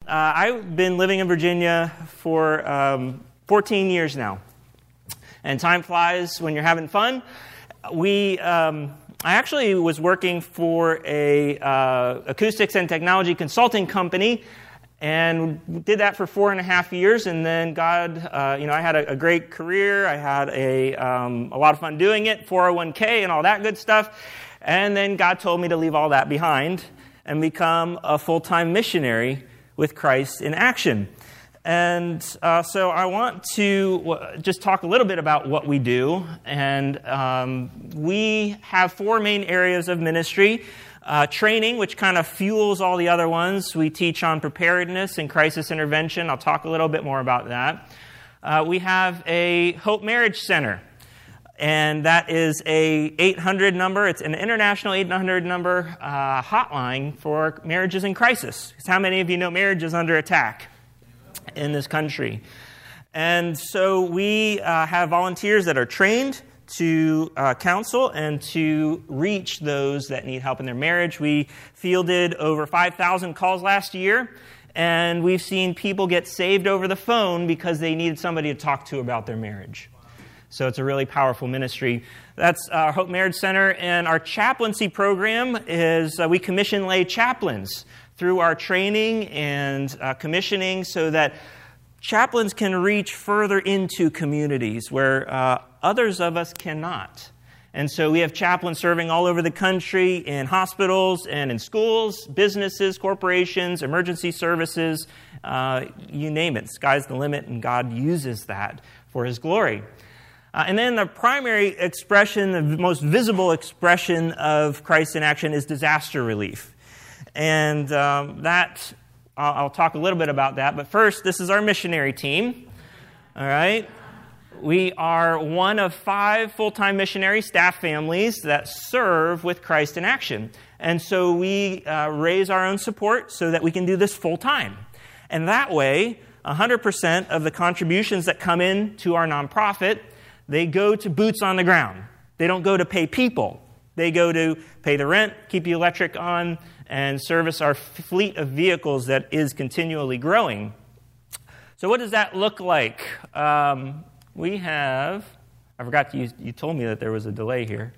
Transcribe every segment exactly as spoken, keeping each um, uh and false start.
Uh, I've been living in Virginia for um, fourteen years now. And time flies when you're having fun. We, um, I actually was working for a uh, acoustics and technology consulting company, and did that for four and a half years. And then God, uh, you know, I had a, a great career. I had a um, a lot of fun doing it, four oh one k and all that good stuff. And then God told me to leave all that behind and become a full-time missionary with Christ in Action. And uh, so I want to w- just talk a little bit about what we do. And um, we have four main areas of ministry. Uh, training, which kind of fuels all the other ones. We teach on preparedness and crisis intervention. I'll talk a little bit more about that. Uh, we have a Hope Marriage Center, and that is a eight hundred number. It's an international eight hundred number uh, hotline for marriages in crisis. Because how many of you know marriage is under attack in this country? And so we uh, have volunteers that are trained to uh, counsel and to reach those that need help in their marriage. We fielded over five thousand calls last year, and we've seen people get saved over the phone because they needed somebody to talk to about their marriage. So it's a really powerful ministry. That's our Hope Marriage Center, and our chaplaincy program is uh, we commission lay chaplains through our training and uh, commissioning so that chaplains can reach further into communities where uh, others of us cannot. And so we have chaplains serving all over the country in hospitals and in schools, businesses, corporations, emergency services, uh, you name it. Sky's the limit, and God uses that for His glory. Uh, and then the primary expression, the most visible expression of Christ in Action is disaster relief. And um, that, I'll, I'll talk a little bit about that. But first, this is our missionary team. All right? We are one of five full-time missionary staff families that serve with Christ in Action. And so we uh, raise our own support so that we can do this full-time. And that way, one hundred percent of the contributions that come in to our nonprofit, they go to boots on the ground. They don't go to pay people. They go to pay the rent, keep the electric on, and service our fleet of vehicles that is continually growing. So what does that look like? Um, we have, I forgot you, you told me that there was a delay here.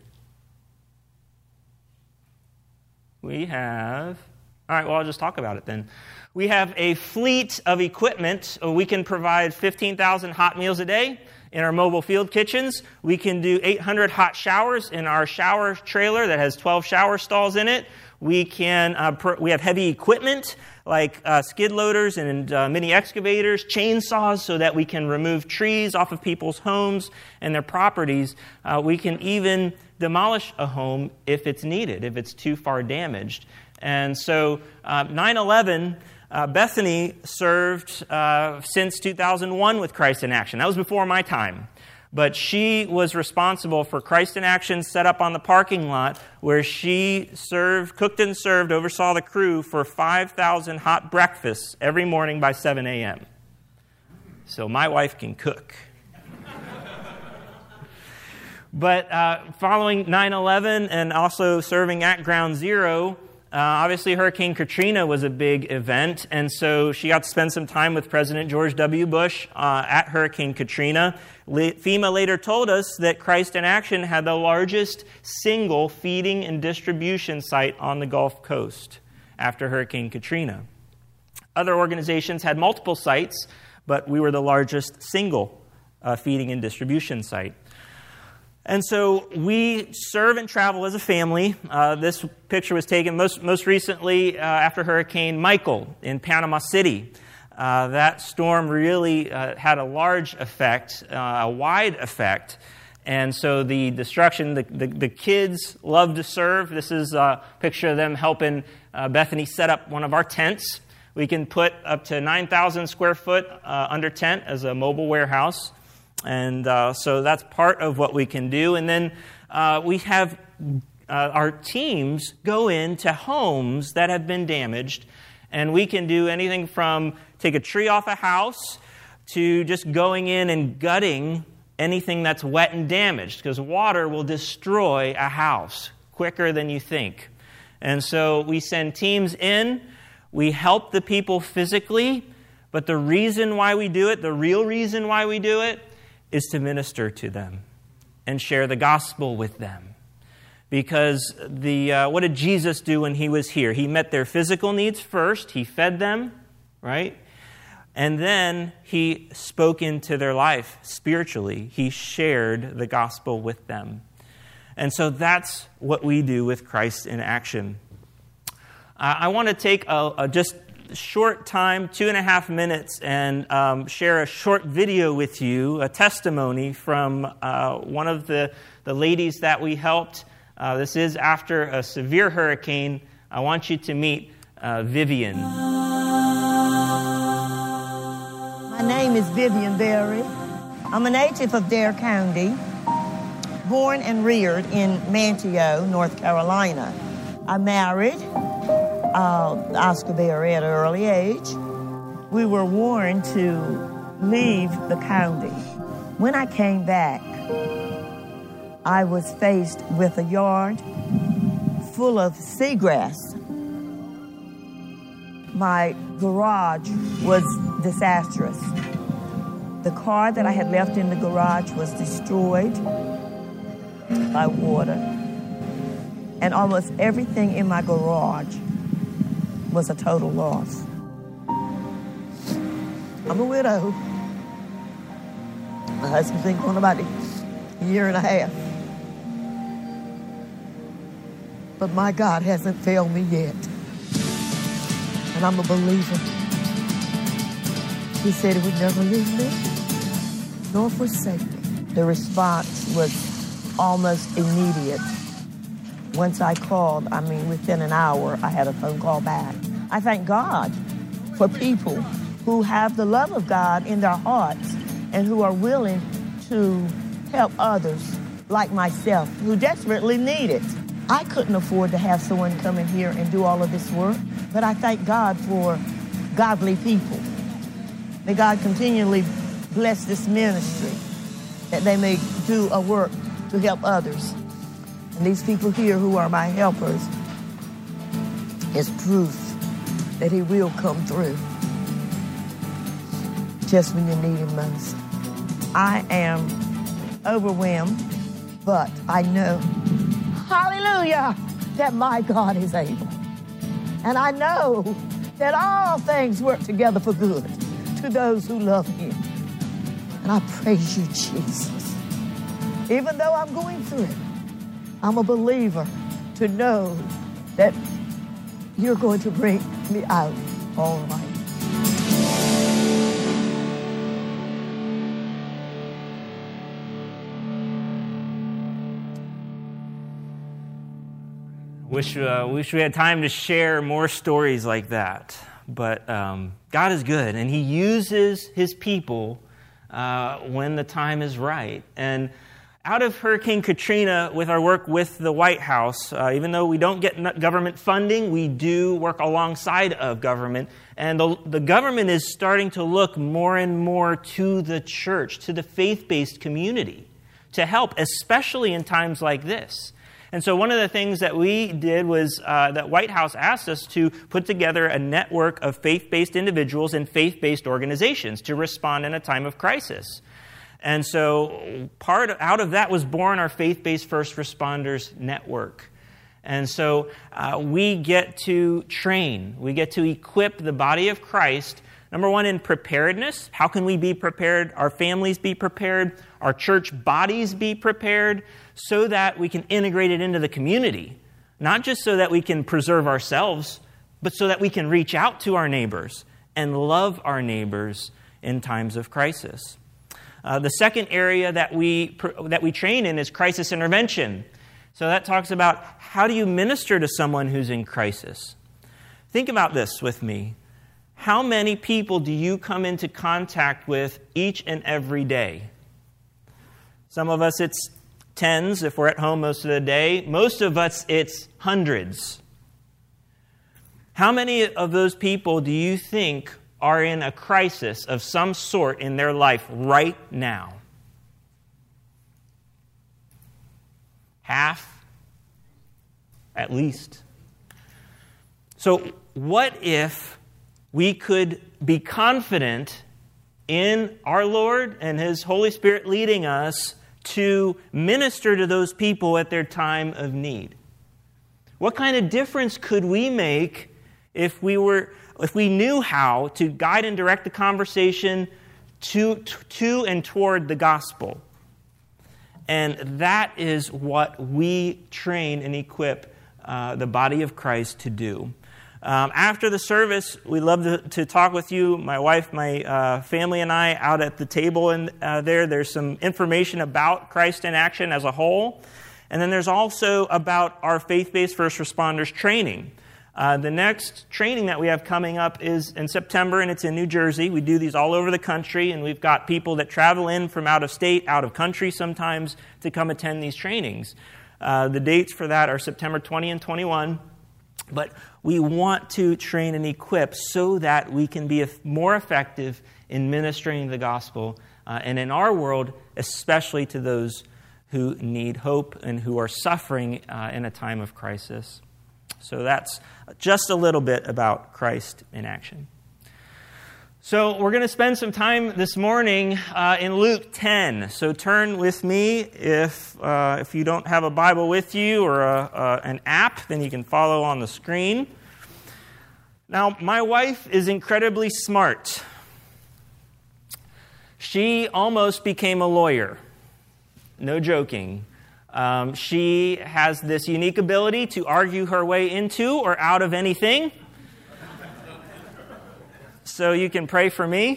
We have, all right, well, I'll just talk about it then. We have a fleet of equipment. We can provide fifteen thousand hot meals a day in our mobile field kitchens. We can do eight hundred hot showers in our shower trailer that has twelve shower stalls in it. We can uh, per, we have heavy equipment like uh, skid loaders and uh, mini excavators, chainsaws, so that we can remove trees off of people's homes and their properties. Uh, we can even demolish a home if it's needed, if it's too far damaged. And so uh, nine eleven, uh, Bethany served uh, since two thousand one with Christ in Action. That was before my time. But she was responsible for Christ in Action set up on the parking lot where she served, cooked and served, oversaw the crew for five thousand hot breakfasts every morning by seven a.m. So my wife can cook. But uh, following nine eleven and also serving at Ground Zero, Uh, obviously, Hurricane Katrina was a big event, and so she got to spend some time with President George W. Bush uh, at Hurricane Katrina. Le- FEMA later told us that Christ in Action had the largest single feeding and distribution site on the Gulf Coast after Hurricane Katrina. Other organizations had multiple sites, but we were the largest single uh, feeding and distribution site. And so we serve and travel as a family. Uh, this picture was taken most most recently uh, after Hurricane Michael in Panama City. Uh, that storm really uh, had a large effect, uh, a wide effect. And so the destruction, the, the, the kids love to serve. This is a picture of them helping uh, Bethany set up one of our tents. We can put up to nine thousand square foot uh, under tent as a mobile warehouse. And uh, so that's part of what we can do. And then uh, we have uh, our teams go into homes that have been damaged. And we can do anything from take a tree off a house to just going in and gutting anything that's wet and damaged, because water will destroy a house quicker than you think. And so we send teams in. We help the people physically, but the reason why we do it, the real reason why we do it, is to minister to them and share the gospel with them. Because the uh, what did Jesus do when he was here? He met their physical needs first. He fed them, right? And then he spoke into their life spiritually. He shared the gospel with them. And so that's what we do with Christ in action. Uh, I want to take a, a just short time, two and a half minutes, and um, share a short video with you, a testimony from uh, one of the, the ladies that we helped. Uh, this is after a severe hurricane. I want you to meet uh, Vivian. My name is Vivian Berry. I'm a native of Dare County, born and reared in Manteo, North Carolina. I married uh, Oscar Berry at an early age. We were warned to leave the county. When I came back, I was faced with a yard full of seagrass. My garage was disastrous. The car that I had left in the garage was destroyed by water, and almost everything in my garage was a total loss. I'm a widow. My husband's been gone about a year and a half. But my God hasn't failed me yet. And I'm a believer. He said he would never leave me nor forsake me. The response was almost immediate. Once I called, I mean, within an hour, I had a phone call back. I thank God for people who have the love of God in their hearts and who are willing to help others like myself who desperately need it. I couldn't afford to have someone come in here and do all of this work, but I thank God for godly people. May God continually bless this ministry, that they may do a work to help others. And these people here who are my helpers is proof that he will come through just when you need him most. I am overwhelmed, but I know, hallelujah, that my God is able. And I know that all things work together for good to those who love him. And I praise you, Jesus. Even though I'm going through it, I'm a believer to know that you're going to bring me out all right. Wish, uh, wish we had time to share more stories like that. But um, God is good, and he uses his people uh, when the time is right. And out of Hurricane Katrina, with our work with the White House, uh, even though we don't get government funding, we do work alongside of government. And the, the government is starting to look more and more to the church, to the faith-based community, to help, especially in times like this. And so one of the things that we did was uh, that White House asked us to put together a network of faith-based individuals and faith-based organizations to respond in a time of crisis. And so part of, out of that was born our Faith-Based First Responders Network. And so uh, we get to train, we get to equip the body of Christ, number one, in preparedness. How can we be prepared? Our families be prepared, our church bodies be prepared, so that we can integrate it into the community. Not just so that we can preserve ourselves, but so that we can reach out to our neighbors and love our neighbors in times of crisis. Uh, the second area that we that we train in is crisis intervention. So that talks about how do you minister to someone who's in crisis. Think about this with me. How many people do you come into contact with each and every day? Some of us it's tens if we're at home most of the day. Most of us it's hundreds. How many of those people do you think are in a crisis of some sort in their life right now? Half, at least. So what if we could be confident in our Lord and His Holy Spirit leading us to minister to those people at their time of need? What kind of difference could we make if we were, if we knew how to guide and direct the conversation to, to and toward the gospel? And that is what we train and equip uh, the body of Christ to do. Um, after the service, we love to, to talk with you, my wife, my uh, family, and I, out at the table. And uh, there, there's some information about Christ in Action as a whole. And then there's also about our faith-based first responders training. Uh, the next training that we have coming up is in September, and it's in New Jersey. We do these all over the country, and we've got people that travel in from out of state, out of country sometimes, to come attend these trainings. Uh, the dates for that are September twentieth and twenty-first. But we want to train and equip so that we can be more effective in ministering the gospel, uh, and in our world, especially to those who need hope and who are suffering uh, in a time of crisis. So that's just a little bit about Christ in Action. So we're going to spend some time this morning uh, in Luke ten. So turn with me. If uh, if you don't have a Bible with you or a, uh, an app, then you can follow on the screen. Now, my wife is incredibly smart. She almost became a lawyer. No joking. Um, she has this unique ability to argue her way into or out of anything. So you can pray for me.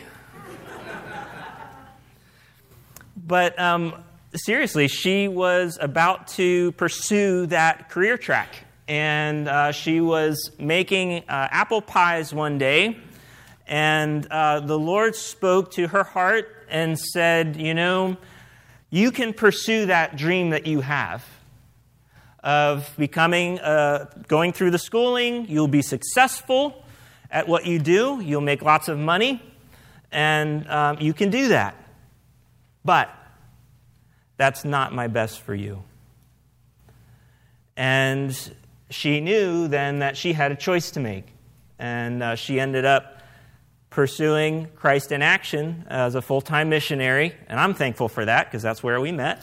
But um, seriously, she was about to pursue that career track. And uh, she was making uh, apple pies one day. And uh, the Lord spoke to her heart and said, you know, you can pursue that dream that you have of becoming, uh, going through the schooling. You'll be successful at what you do. You'll make lots of money, and um, you can do that. But that's not my best for you. And she knew then that she had a choice to make. And uh, she ended up pursuing Christ in Action as a full-time missionary. And I'm thankful for that, because that's where we met.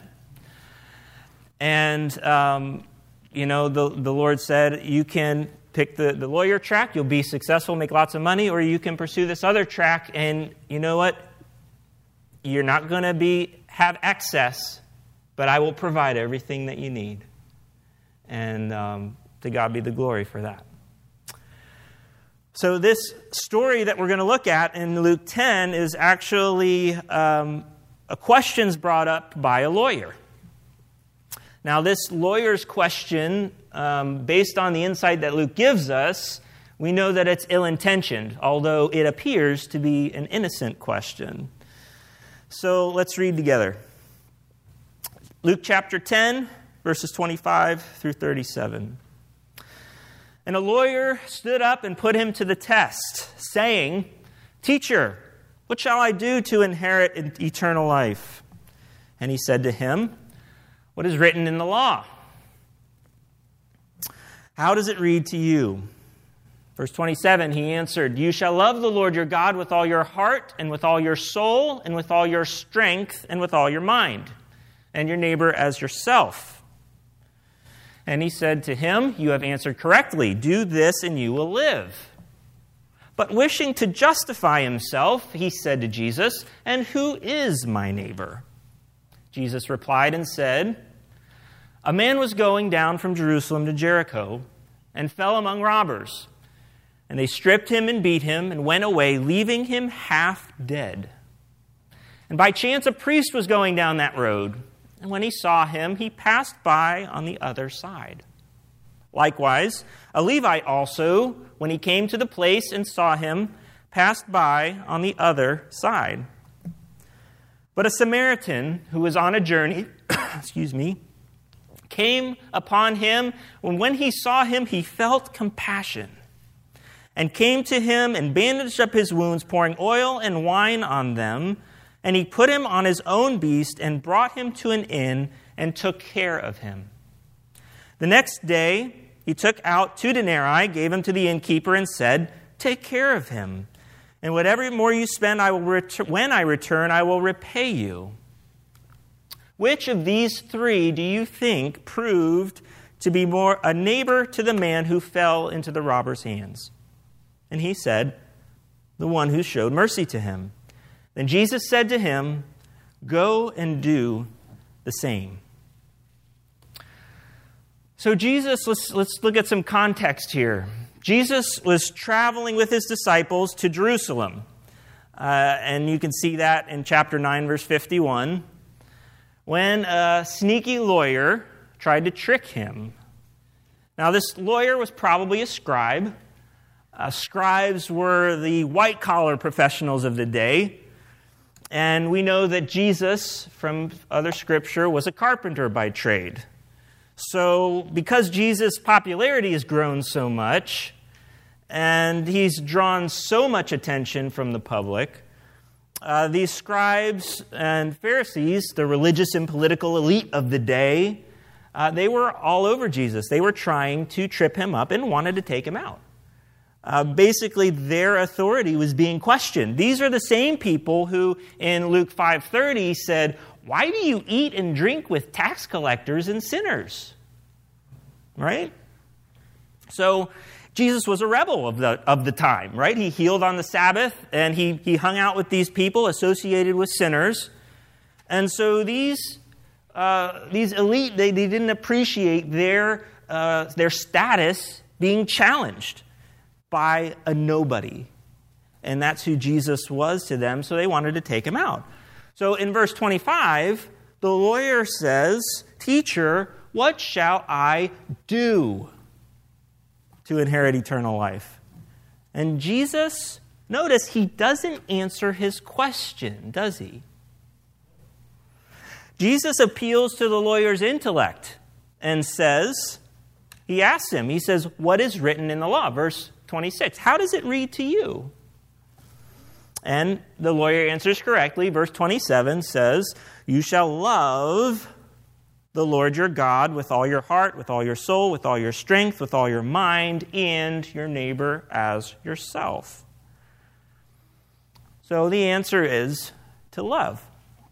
And, um, you know, the, the Lord said, you can pick the, the lawyer track, you'll be successful, make lots of money, or you can pursue this other track, and you know what? You're not going to be have excess, but I will provide everything that you need. And um, to God be the glory for that. So this story that we're going to look at in Luke ten is actually um, a questions brought up by a lawyer. Now, this lawyer's question, um, based on the insight that Luke gives us, we know that it's ill-intentioned, although it appears to be an innocent question. So let's read together. Luke chapter ten, verses twenty-five through thirty-seven. And a lawyer stood up and put him to the test, saying, "Teacher, what shall I do to inherit eternal life?" And he said to him, "What is written in the law? How does it read to you?" Verse twenty-seven, he answered, "You shall love the Lord your God with all your heart and with all your soul and with all your strength and with all your mind, and your neighbor as yourself." And he said to him, "You have answered correctly. Do this and you will live." But wishing to justify himself, he said to Jesus, "And who is my neighbor?" Jesus replied and said, "A man was going down from Jerusalem to Jericho and fell among robbers. And they stripped him and beat him and went away, leaving him half dead. And by chance a priest was going down that road. And when he saw him, he passed by on the other side. Likewise, a Levite also, when he came to the place and saw him, passed by on the other side. But a Samaritan who was on a journey, excuse me, came upon him, and when he saw him, he felt compassion, and came to him and bandaged up his wounds, pouring oil and wine on them. And he put him on his own beast and brought him to an inn and took care of him. The next day, he took out two denarii, gave them to the innkeeper, and said, "Take care of him. And whatever more you spend, I will ret- when I return, I will repay you." Which of these three do you think proved to be more a neighbor to the man who fell into the robber's hands? And he said, "The one who showed mercy to him." Then Jesus said to him, "Go and do the same." So Jesus, let's, let's look at some context here. Jesus was traveling with his disciples to Jerusalem. Uh, and you can see that in chapter nine, verse fifty-one. When a sneaky lawyer tried to trick him. Now, this lawyer was probably a scribe. Uh, scribes were the white-collar professionals of the day. And we know that Jesus, from other scripture, was a carpenter by trade. So, because Jesus' popularity has grown so much, and he's drawn so much attention from the public, uh, these scribes and Pharisees, the religious and political elite of the day, uh, they were all over Jesus. They were trying to trip him up and wanted to take him out. Uh, basically, their authority was being questioned. These are the same people who, in Luke five thirty, said, "Why do you eat and drink with tax collectors and sinners?" Right? So, Jesus was a rebel of the of the time, right? He healed on the Sabbath, and he, he hung out with these people associated with sinners. And so these uh, these elite, they, they didn't appreciate their uh, their status being challenged by a nobody. And that's who Jesus was to them, so they wanted to take him out. So in verse twenty-five, the lawyer says, "Teacher, what shall I do to inherit eternal life?" And Jesus, notice, he doesn't answer his question, does he? Jesus appeals to the lawyer's intellect and says, he asks him, he says, "What is written in the law?" Verse twenty-six, "How does it read to you?" And the lawyer answers correctly. Verse twenty-seven says, "You shall love the Lord your God with all your heart, with all your soul, with all your strength, with all your mind, and your neighbor as yourself." So the answer is to love.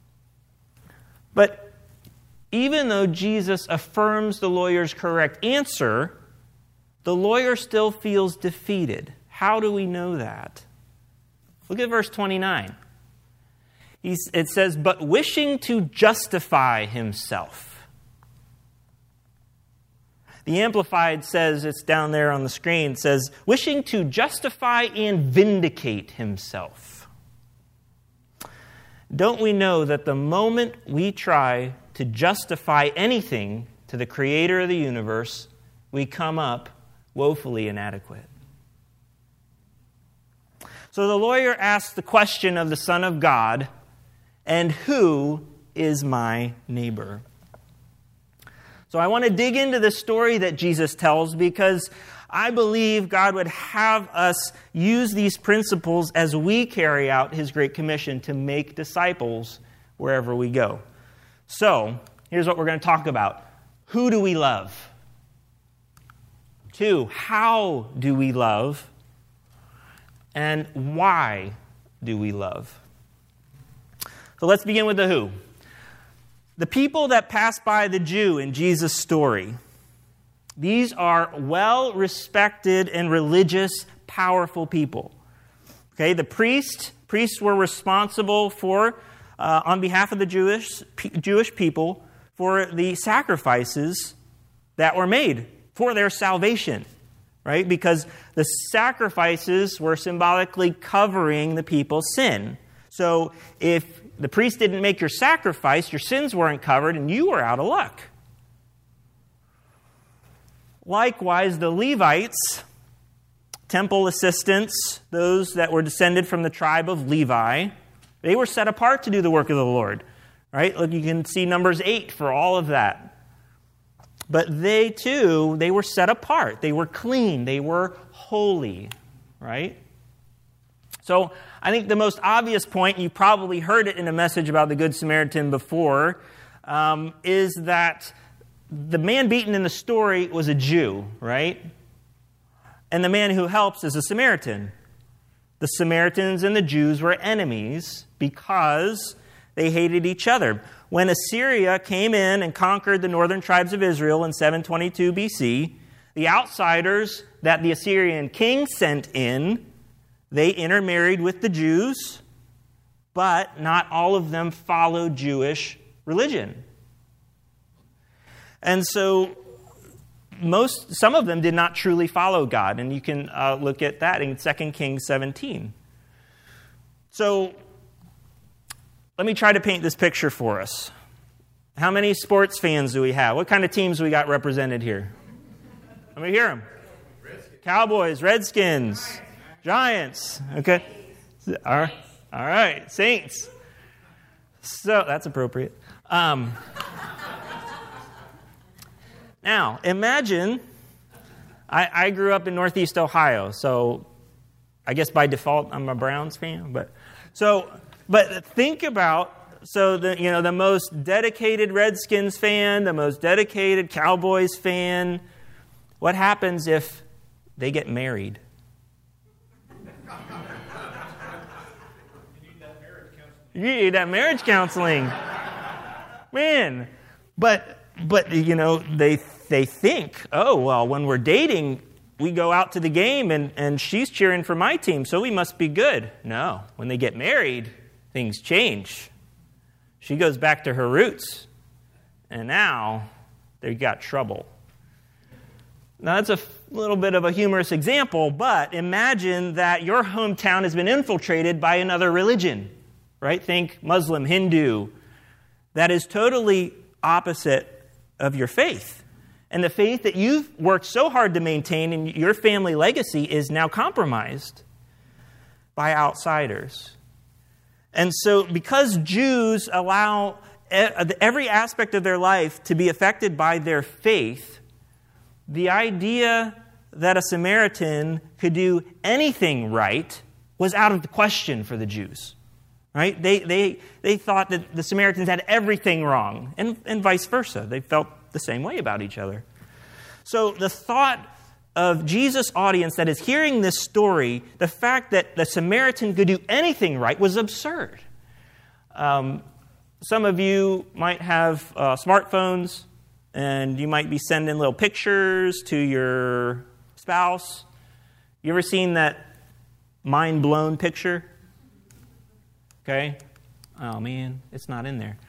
But even though Jesus affirms the lawyer's correct answer, the lawyer still feels defeated. How do we know that? Look at verse twenty-nine. He's, it says, "But wishing to justify himself." The Amplified says, it's down there on the screen, it says, "wishing to justify and vindicate himself." Don't we know that the moment we try to justify anything to the Creator of the universe, we come up woefully inadequate? So the lawyer asks the question of the Son of God, "And who is my neighbor?" So I want to dig into the story that Jesus tells because I believe God would have us use these principles as we carry out His Great Commission to make disciples wherever we go. So here's what we're going to talk about. Who do we love? Two, how do we love? And why do we love? So let's begin with the who. The people that passed by the Jew in Jesus' story. These are well-respected and religious, powerful people. Okay, the priest, priests were responsible for, uh, on behalf of the Jewish Jewish people, for the sacrifices that were made for their salvation, right? Because the sacrifices were symbolically covering the people's sin. So if the priest didn't make your sacrifice, your sins weren't covered, and you were out of luck. Likewise, the Levites, temple assistants, those that were descended from the tribe of Levi, they were set apart to do the work of the Lord. Right? Look, you can see Numbers eight for all of that. But they too, they were set apart. They were clean. They were holy. Right? So I think the most obvious point, you probably heard it in a message about the Good Samaritan before, um, is that the man beaten in the story was a Jew, right? And the man who helps is a Samaritan. The Samaritans and the Jews were enemies because they hated each other. When Assyria came in and conquered the northern tribes of Israel in seven twenty-two B C, the outsiders that the Assyrian king sent in, they intermarried with the Jews, but not all of them followed Jewish religion. And so most, some of them did not truly follow God, and you can uh, look at that in Second Kings seventeen. So let me try to paint this picture for us. How many sports fans do we have? What kind of teams we got represented here? Let me hear them. Cowboys, Redskins, Giants. Okay. All right. All right. Saints. So that's appropriate. Um, now, imagine, I, I grew up in Northeast Ohio, so I guess by default I'm a Browns fan. But so, but think about, so the you know the most dedicated Redskins fan, the most dedicated Cowboys fan. What happens if they get married? You need that marriage counseling, man. But but you know they they think, oh well, when we're dating, we go out to the game and and she's cheering for my team, so we must be good. No, when they get married, things change. She goes back to her roots, and now they've got trouble. Now, that's a f- little bit of a humorous example, but imagine that your hometown has been infiltrated by another religion, right? Think Muslim, Hindu. That is totally opposite of your faith. And the faith that you've worked so hard to maintain in your family legacy is now compromised by outsiders. And so because Jews allow every aspect of their life to be affected by their faith, the idea that a Samaritan could do anything right was out of the question for the Jews. Right? They they they thought that the Samaritans had everything wrong, and, and vice versa. They felt the same way about each other. So the thought of Jesus' audience that is hearing this story, the fact that the Samaritan could do anything right was absurd. Um, some of you might have uh, smartphones, and you might be sending little pictures to your spouse. You ever seen that mind-blown picture? Okay? Oh, man, it's not in there.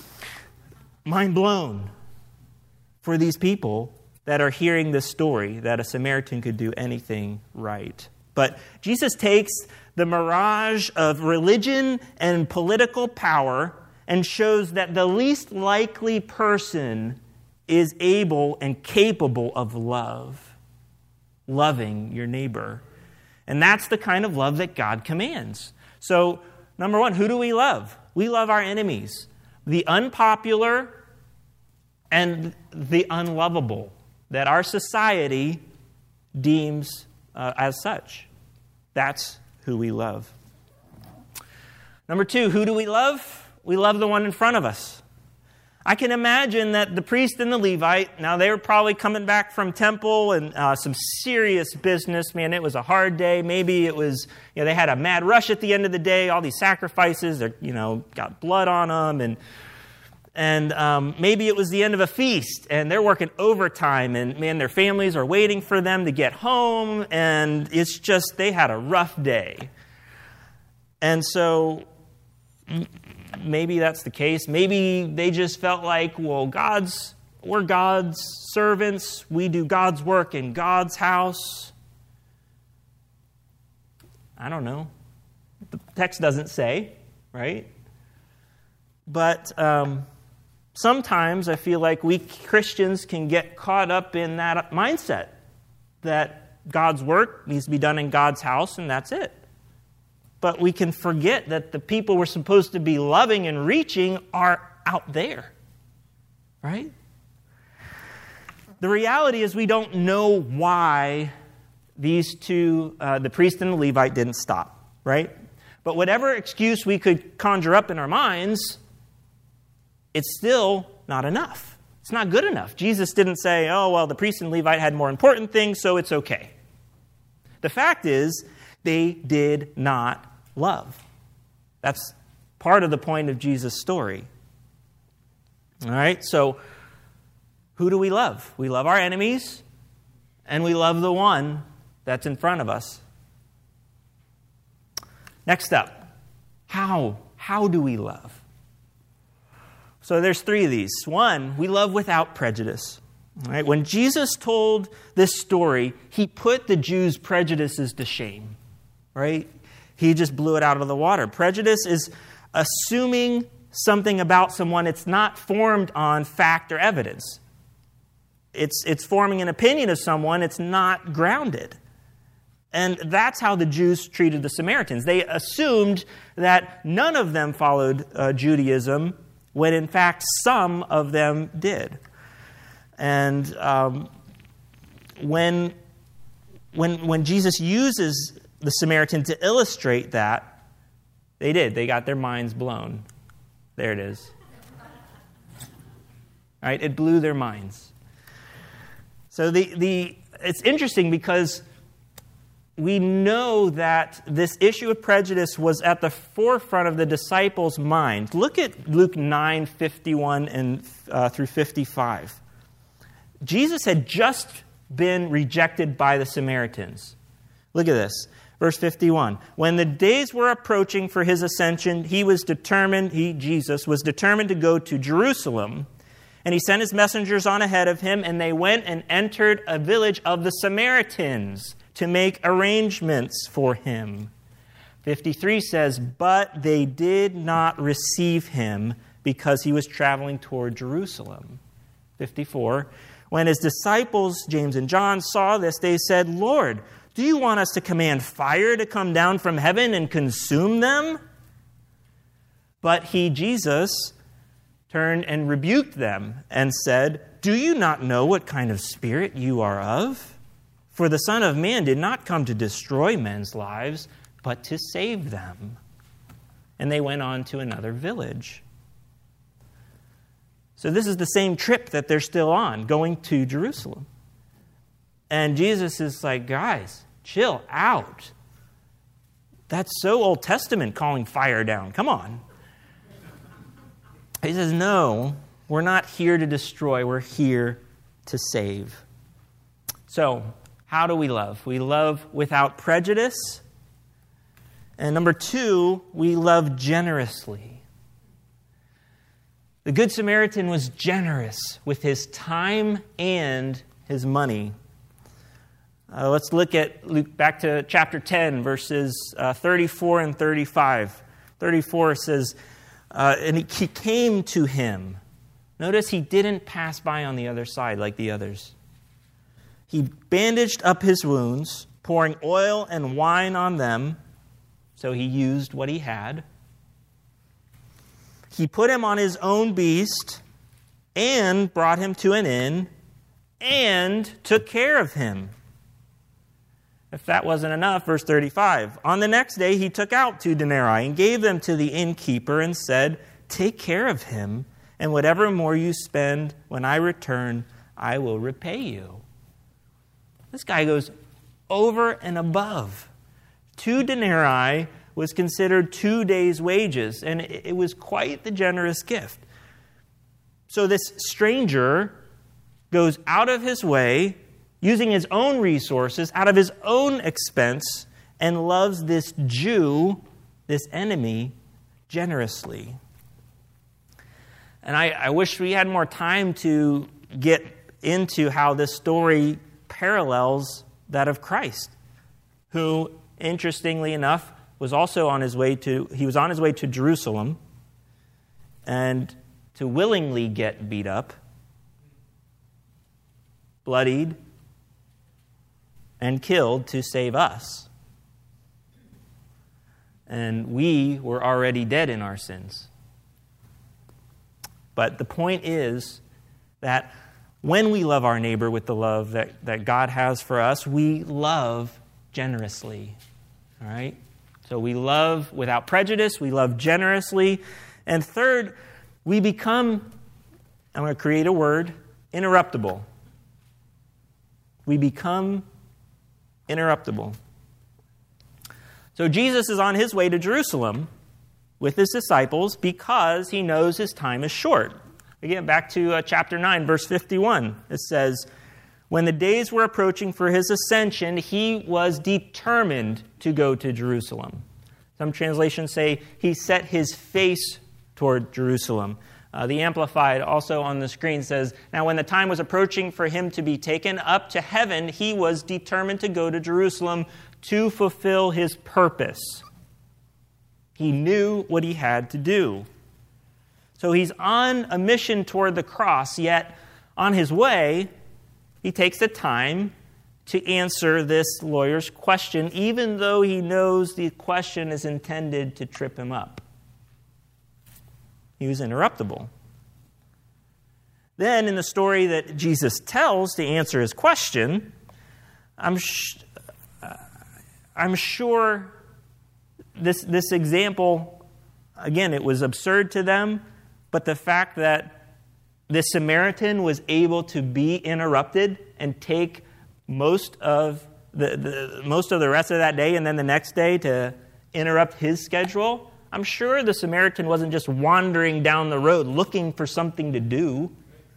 Mind blown for these people that are hearing this story, that a Samaritan could do anything right. But Jesus takes the mirage of religion and political power and shows that the least likely person is able and capable of love, loving your neighbor. And that's the kind of love that God commands. So, number one, who do we love? We love our enemies, the unpopular and the unlovable that our society deems uh, as such. That's who we love. Number two, who do we love? We love the one in front of us. I can imagine that the priest and the Levite, now they were probably coming back from temple and uh, some serious business. Man, it was a hard day. Maybe it was, you know, they had a mad rush at the end of the day, all these sacrifices, they're, you know, got blood on them. And and um, maybe it was the end of a feast and they're working overtime and, man, their families are waiting for them to get home. And it's just, they had a rough day. And so maybe that's the case. Maybe they just felt like, well, God's, we're God's servants. We do God's work in God's house. I don't know. The text doesn't say, right? But um, sometimes I feel like we Christians can get caught up in that mindset that God's work needs to be done in God's house and that's it. But we can forget that the people we're supposed to be loving and reaching are out there, right? The reality is we don't know why these two, uh, the priest and the Levite, didn't stop, right? But whatever excuse we could conjure up in our minds, it's still not enough. It's not good enough. Jesus didn't say, oh, well, the priest and Levite had more important things, so it's okay. The fact is, they did not love. That's part of the point of Jesus' story. All right, so who do we love? We love our enemies, and we love the one that's in front of us. Next up, how? How do we love? So there's three of these. One, we love without prejudice. All right? When Jesus told this story, he put the Jews' prejudices to shame. Right? He just blew it out of the water. Prejudice is assuming something about someone it's not formed on fact or evidence. It's, it's forming an opinion of someone it's not grounded. And that's how the Jews treated the Samaritans. They assumed that none of them followed uh, Judaism, when in fact some of them did. And um, when, when, when Jesus uses the Samaritan to illustrate that, they did. They got their minds blown. There it is. Right? It blew their minds. So the, the it's interesting because we know that this issue of prejudice was at the forefront of the disciples' mind. Look at Luke nine, fifty-one and uh, through fifty-five. Jesus had just been rejected by the Samaritans. Look at this. Verse fifty-one. When the days were approaching for his ascension, he was determined, he, Jesus, was determined to go to Jerusalem. And he sent his messengers on ahead of him, and they went and entered a village of the Samaritans to make arrangements for him. fifty-three says, but they did not receive him because he was traveling toward Jerusalem. fifty-four, when his disciples, James and John, saw this, they said, Lord, do you want us to command fire to come down from heaven and consume them? But he, Jesus, turned and rebuked them and said, do you not know what kind of spirit you are of? For the Son of Man did not come to destroy men's lives, but to save them. And they went on to another village. So this is the same trip that they're still on, going to Jerusalem. And Jesus is like, guys, chill out. That's so Old Testament, calling fire down. Come on. He says, no, we're not here to destroy. We're here to save. So, how do we love? We love without prejudice. And number two, we love generously. The Good Samaritan was generous with his time and his money. Uh, let's look at Luke, back to chapter ten, verses uh, thirty-four and thirty-five. thirty-four says, uh, and he, he came to him. Notice he didn't pass by on the other side like the others. He bandaged up his wounds, pouring oil and wine on them, so he used what he had. He put him on his own beast and brought him to an inn and took care of him. If that wasn't enough, verse thirty-five. On the next day he took out two denarii and gave them to the innkeeper and said, take care of him, and whatever more you spend, when I return, I will repay you. This guy goes over and above. Two denarii was considered two days' wages, and it was quite the generous gift. So this stranger goes out of his way, using his own resources, out of his own expense, and loves this Jew, this enemy, generously. And I, I wish we had more time to get into how this story parallels that of Christ, who, interestingly enough, was also on his way to, he was on his way to Jerusalem, and to willingly get beat up, bloodied, and killed to save us. And we were already dead in our sins. But the point is that when we love our neighbor with the love that, that God has for us, we love generously. All right? So we love without prejudice, we love generously. And third, we become I'm going to create a word, interruptible. We become interruptible. So Jesus is on his way to Jerusalem with his disciples because he knows his time is short. Again, back to uh, chapter nine, verse fifty-one. It says, when the days were approaching for his ascension, he was determined to go to Jerusalem. Some translations say he set his face toward Jerusalem. Uh, the Amplified, also on the screen, says, now when the time was approaching for him to be taken up to heaven, he was determined to go to Jerusalem to fulfill his purpose. He knew what he had to do. So he's on a mission toward the cross, yet on his way, he takes the time to answer this lawyer's question, even though he knows the question is intended to trip him up. He was interruptible. Then, in the story that Jesus tells to answer his question, I'm sh- I'm sure this this example, again, it was absurd to them, but the fact that this Samaritan was able to be interrupted and take most of the, the most of the rest of that day and then the next day to interrupt his schedule, I'm sure the Samaritan wasn't just wandering down the road looking for something to do.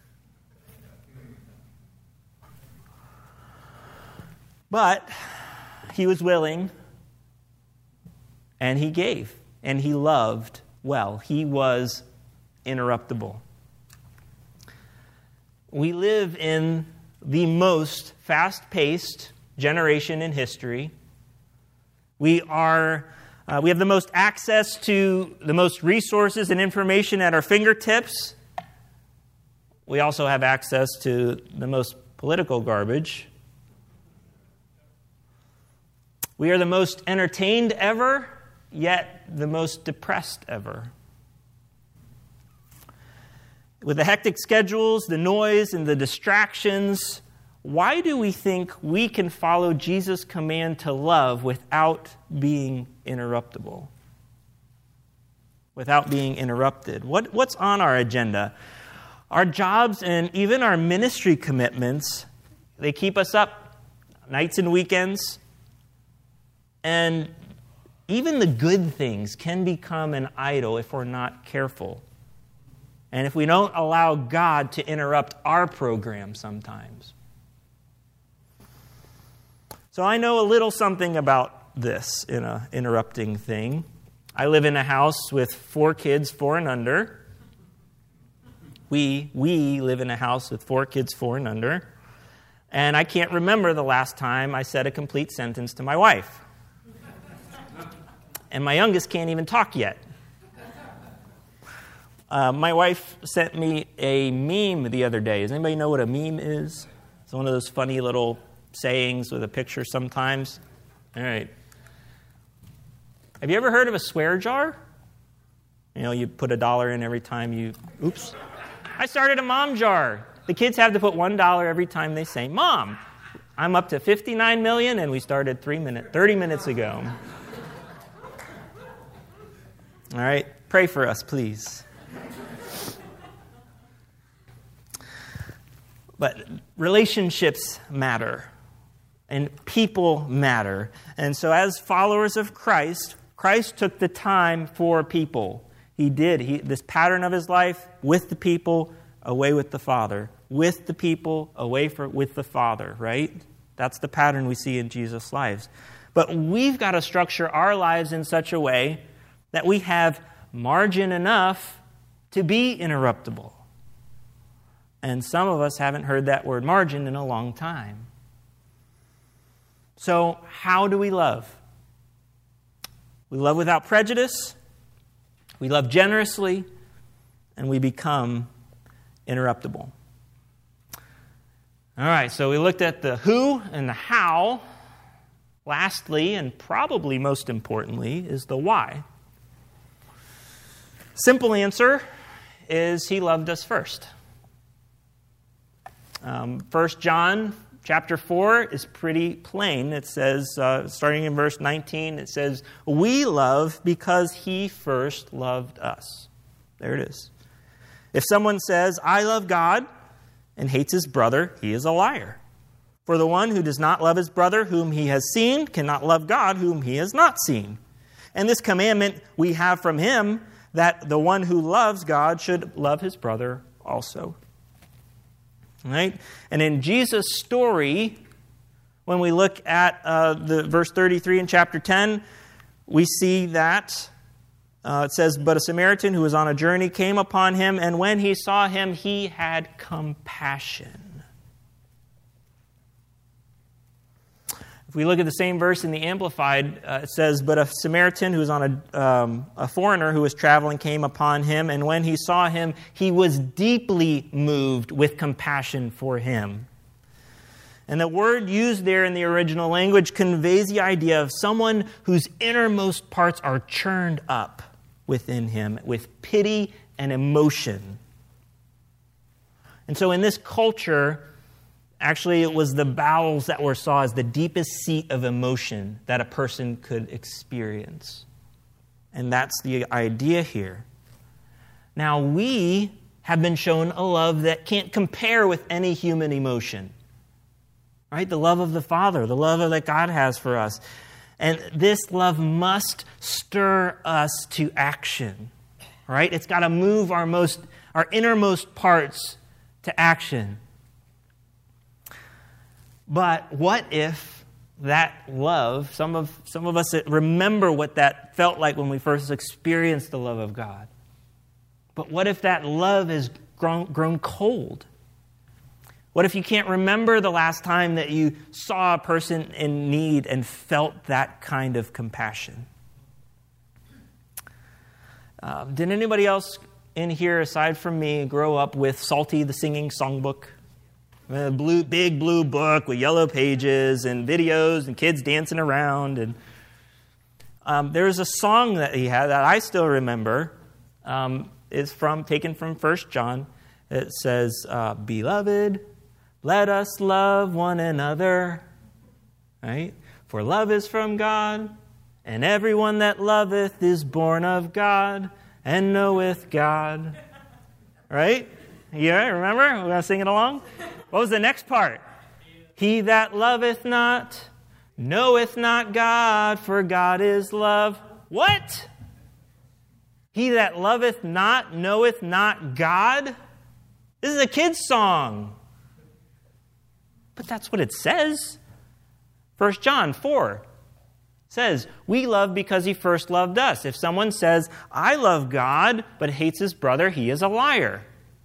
But he was willing, and he gave, and he loved well. He was interruptible. We live in the most fast-paced generation in history. We are, uh, we have the most access to the most resources and information at our fingertips. We also have access to the most political garbage. We are the most entertained ever, yet the most depressed ever. With the hectic schedules, the noise, and the distractions, why do we think we can follow Jesus' command to love without being interruptible? Without being interrupted? What, what's on our agenda? Our jobs and even our ministry commitments, they keep us up nights and weekends. And even the good things can become an idol if we're not careful. And if we don't allow God to interrupt our program sometimes. So I know a little something about this in a interrupting thing. I live in a house with four kids, four and under. We, we live in a house with four kids, four and under. And I can't remember the last time I said a complete sentence to my wife. And my youngest can't even talk yet. Uh, my wife sent me a meme the other day. Does anybody know what a meme is? It's one of those funny little sayings with a picture sometimes. All right. Have you ever heard of a swear jar? You know, you put a dollar in every time you... Oops. I started a mom jar. The kids have to put one dollar every time they say, Mom. I'm up to fifty-nine million, and we started three minute, thirty minutes ago. All right, pray for us, please. But relationships matter, and people matter. And so as followers of Christ, Christ took the time for people. He did. He, this pattern of his life, with the people, away with the Father. With the people, away for, with the Father, right? That's the pattern we see in Jesus' lives. But we've got to structure our lives in such a way that we have margin enough to be interruptible. And some of us haven't heard that word margin in a long time. So how do we love? We love without prejudice, we love generously, and we become interruptible. All right, so we looked at the who and the how. Lastly, and probably most importantly, is the why. Simple answer is he loved us first. Um, First John chapter four is pretty plain. It says, uh, starting in verse nineteen, it says, we love because he first loved us. There it is. If someone says, I love God, and hates his brother, he is a liar. For the one who does not love his brother whom he has seen cannot love God whom he has not seen. And this commandment we have from him, that the one who loves God should love his brother also. Right? And in Jesus' story, when we look at uh, the verse thirty-three in chapter ten, we see that uh, it says, but a Samaritan who was on a journey came upon him, and when he saw him, he had compassion. If we look at the same verse in the Amplified, uh, it says, but a Samaritan who was on a, um, a foreigner who was traveling came upon him, and when he saw him, he was deeply moved with compassion for him. And the word used there in the original language conveys the idea of someone whose innermost parts are churned up within him with pity and emotion. And so in this culture, actually, it was the bowels that were saw as the deepest seat of emotion that a person could experience. And that's the idea here. Now, we have been shown a love that can't compare with any human emotion. Right? The love of the Father, the love that God has for us. And this love must stir us to action. Right? It's got to move our most, our innermost parts to action. But what if that love, some of some of us remember what that felt like when we first experienced the love of God. But what if that love has grown, grown cold? What if you can't remember the last time that you saw a person in need and felt that kind of compassion? Uh, did anybody else in here, aside from me, grow up with Salty the Singing Songbook? A blue, big blue book with yellow pages and videos and kids dancing around. And um, there's a song that he had that I still remember. Um, it's from taken from First John. It says, uh, "Beloved, let us love one another, right? For love is from God, and everyone that loveth is born of God and knoweth God." Right? Yeah, remember? We're going to sing it along? What was the next part? He that loveth not, knoweth not God, for God is love. What? He that loveth not, knoweth not God? This is a kid's song. But that's what it says. First John four says, we love because he first loved us. If someone says, I love God, but hates his brother, he is a liar.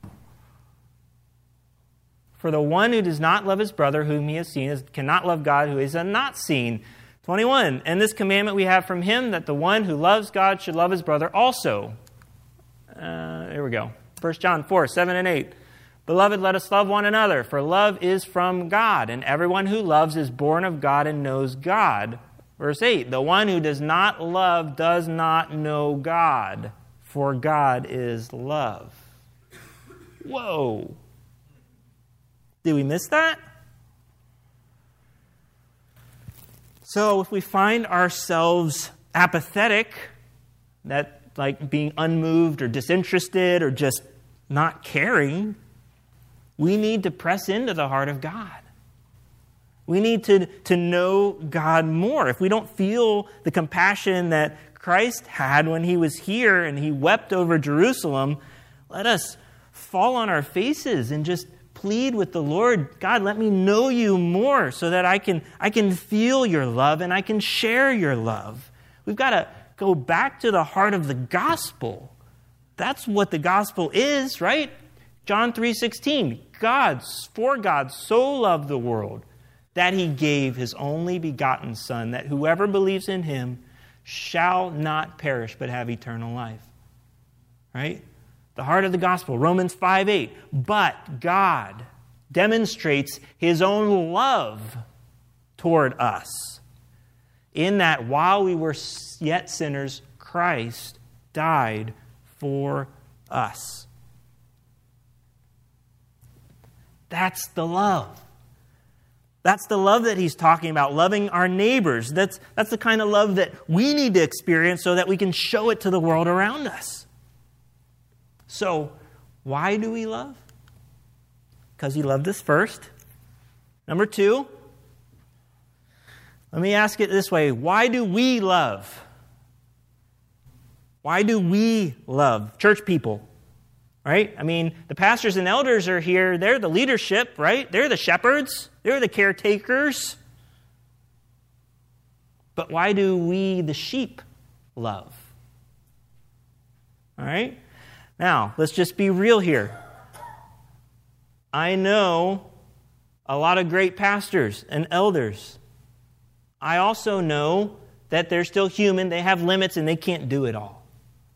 For the one who does not love his brother whom he has seen is, cannot love God who he has not seen. twenty-one, and this commandment we have from him, that the one who loves God should love his brother also. Uh, there we go. First John four, seven and eight. Beloved, let us love one another, for love is from God, and everyone who loves is born of God and knows God. Verse eight, the one who does not love does not know God, for God is love. Whoa. Did we miss that? So if we find ourselves apathetic, that like being unmoved or disinterested or just not caring, we need to press into the heart of God. We need to, to know God more. If we don't feel the compassion that Christ had when he was here and he wept over Jerusalem, let us fall on our faces and just plead with the Lord, God, let me know you more so that I can, I can feel your love and I can share your love. We've got to go back to the heart of the gospel. That's what the gospel is, right? John three sixteen, God, for God so loved the world that he gave his only begotten Son, that whoever believes in him shall not perish but have eternal life. Right? The heart of the gospel, Romans five eight. But God demonstrates his own love toward us, in that while we were yet sinners, Christ died for us. That's the love. That's the love that he's talking about, loving our neighbors. That's, that's the kind of love that we need to experience so that we can show it to the world around us. So, Why do we love? Because he loved us first. Number two, let me ask it this way. Why do we love? Why do we love? Church people, right? I mean, the pastors and elders are here. They're the leadership, right? They're the shepherds. They're the caretakers. But why do we, the sheep, love? All right? Now, let's just be real here. I know a lot of great pastors and elders. I also know that they're still human. They have limits and they can't do it all.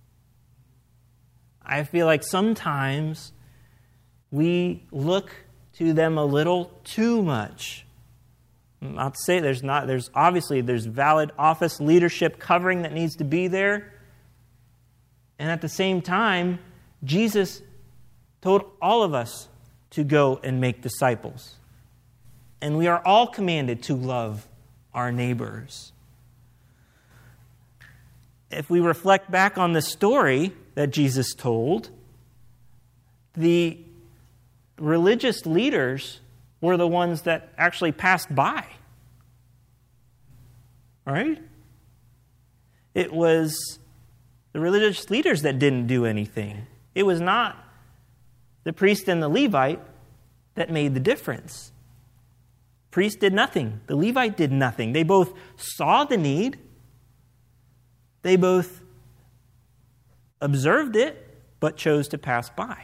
I feel like sometimes we look to them a little too much. Not to say there's not, there's obviously there's valid office leadership covering that needs to be there. And at the same time, Jesus told all of us to go and make disciples. And we are all commanded to love our neighbors. If we reflect back on the story that Jesus told, the religious leaders were the ones that actually passed by. Right? It was the religious leaders that didn't do anything. It was not the priest and the Levite that made the difference. Priest did nothing. The Levite did nothing. They both saw the need. They both observed it, but chose to pass by.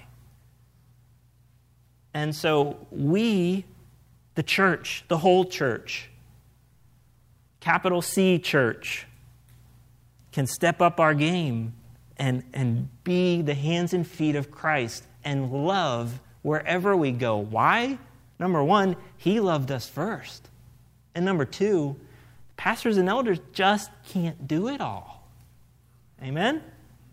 And so we, the church, the whole church, capital C church, can step up our game and, and be the hands and feet of Christ and love wherever we go. Why? Number one, he loved us first. And number two, pastors and elders just can't do it all. Amen?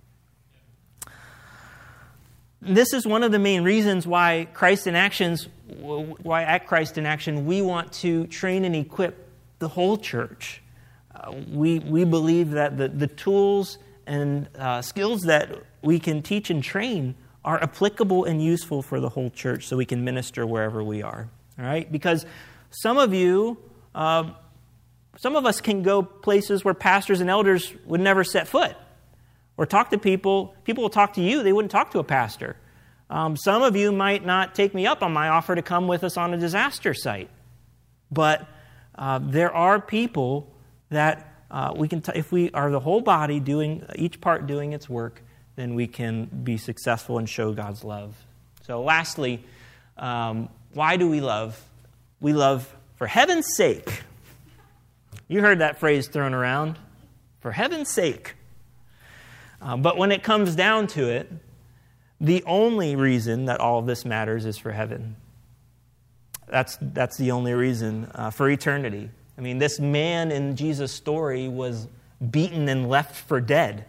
This is one of the main reasons why Christ in Actions, why at Christ in Action, we want to train and equip the whole church. Uh, we we believe that the, the tools and uh, skills that we can teach and train are applicable and useful for the whole church so we can minister wherever we are. All right? Because some of you, uh, some of us can go places where pastors and elders would never set foot. Or talk to people. People will talk to you. They wouldn't talk to a pastor. Um, some of you might not take me up on my offer to come with us on a disaster site. But uh, there are people that uh, we can, t- if we are the whole body doing, each part doing its work, then we can be successful and show God's love. So lastly, um, why do we love? We love for heaven's sake. You heard that phrase thrown around. For heaven's sake. Uh, but when it comes down to it, the only reason that all of this matters is for heaven. That's that's the only reason uh, for eternity. I mean, this man in Jesus' story was beaten and left for dead.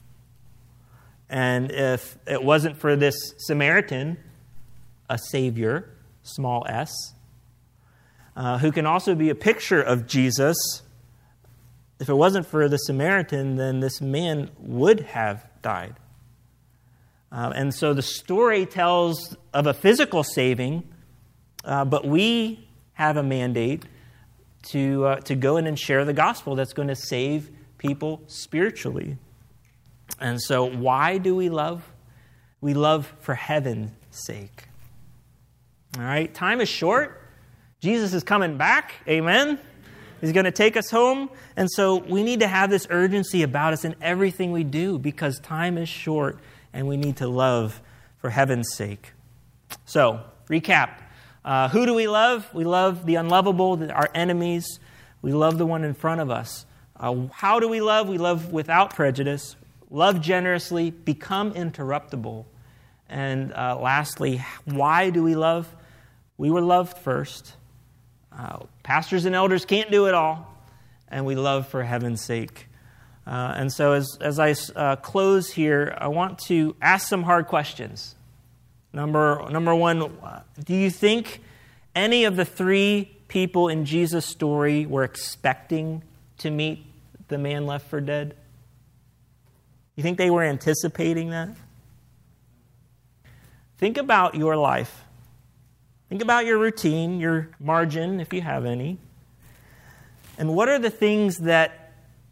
And if it wasn't for this Samaritan, a Savior, small s, uh, who can also be a picture of Jesus, if it wasn't for the Samaritan, then this man would have died. Uh, and so the story tells of a physical saving, uh, but we have a mandate to uh, to go in and share the gospel that's going to save people spiritually. And so why do we love? We love for heaven's sake. All right, time is short. Jesus is coming back. Amen. He's going to take us home. And so we need to have this urgency about us in everything we do because time is short and we need to love for heaven's sake. So, recap. Uh, who do we love? We love the unlovable, our enemies. We love the one in front of us. Uh, how do we love? We love without prejudice. Love generously. Become interruptible. And uh, lastly, why do we love? We were loved first. Uh, pastors and elders can't do it all, and we love for heaven's sake. Uh, and so as, as I uh, close here, I want to ask some hard questions. Number, number one, do you think any of the three people in Jesus' story were expecting to meet the man left for dead? You think they were anticipating that? think about your life. Think about your routine, your margin, if you have any. And what are the things that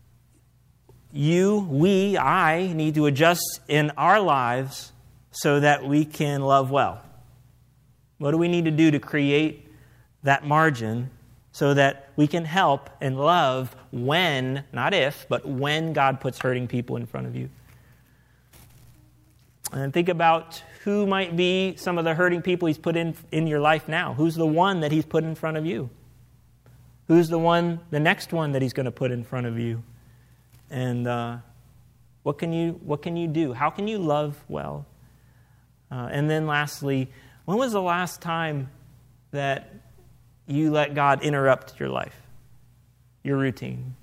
you, we, I need to adjust in our lives so that we can love well? What do we need to do to create that margin so that we can help and love when, not if, but when God puts hurting people in front of you? And think about who might be some of the hurting people He's put in, in your life now. Who's the one that He's put in front of you? Who's the one, the next one that He's going to put in front of you? And uh, what can you what can you do? How can you love well? Uh, and then lastly, when was the last time that you let God interrupt your life, your routine?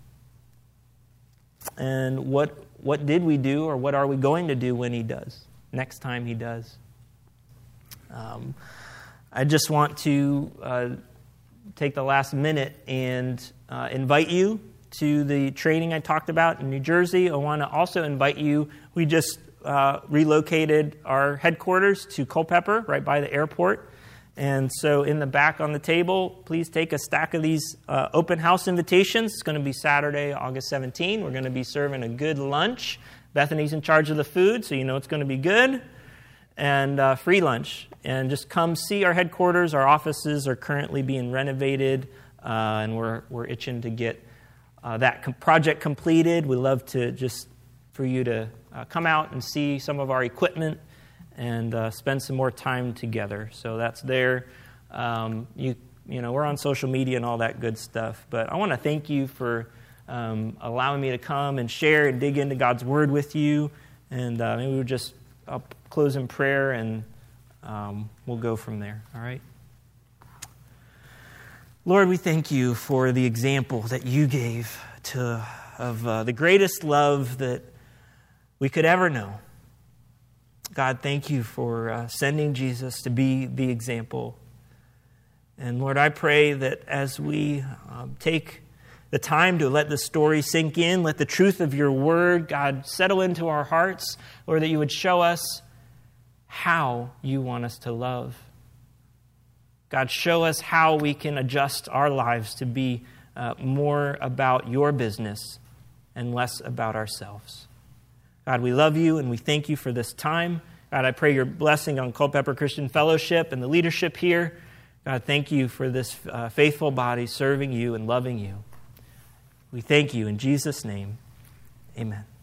And what what did we do, or what are we going to do when He does, next time He does? Um, I just want to uh, take the last minute and uh, invite you to the training I talked about in New Jersey. I want to also invite you. We just uh, relocated our headquarters to Culpeper, right by the airport. And so in the back on the table, please take a stack of these uh, open house invitations. It's going to be Saturday, August seventeenth. We're going to be serving a good lunch. Bethany's in charge of the food, so you know it's going to be good. And uh, free lunch. And just come see our headquarters. Our offices are currently being renovated, uh, and we're we're itching to get uh, that com- project completed. We love to just for you to uh, come out and see some of our equipment and uh, spend some more time together. So that's there. Um, you you know, we're on social media and all that good stuff. But I want to thank you for um, allowing me to come and share and dig into God's Word with you. And uh, maybe we'll just I'll close in prayer, and um, we'll go from there. All right? Lord, we thank you for the example that you gave to of uh, the greatest love that we could ever know. God, thank you for uh, sending Jesus to be the example. And Lord, I pray that as we um, take the time to let the story sink in, let the truth of your word, God, settle into our hearts, Lord, that you would show us how you want us to love. God, show us how we can adjust our lives to be uh, more about your business and less about ourselves. God, we love you and we thank you for this time. God, I pray your blessing on Culpeper Christian Fellowship and the leadership here. God, thank you for this uh, faithful body serving you and loving you. We thank you in Jesus' name. Amen.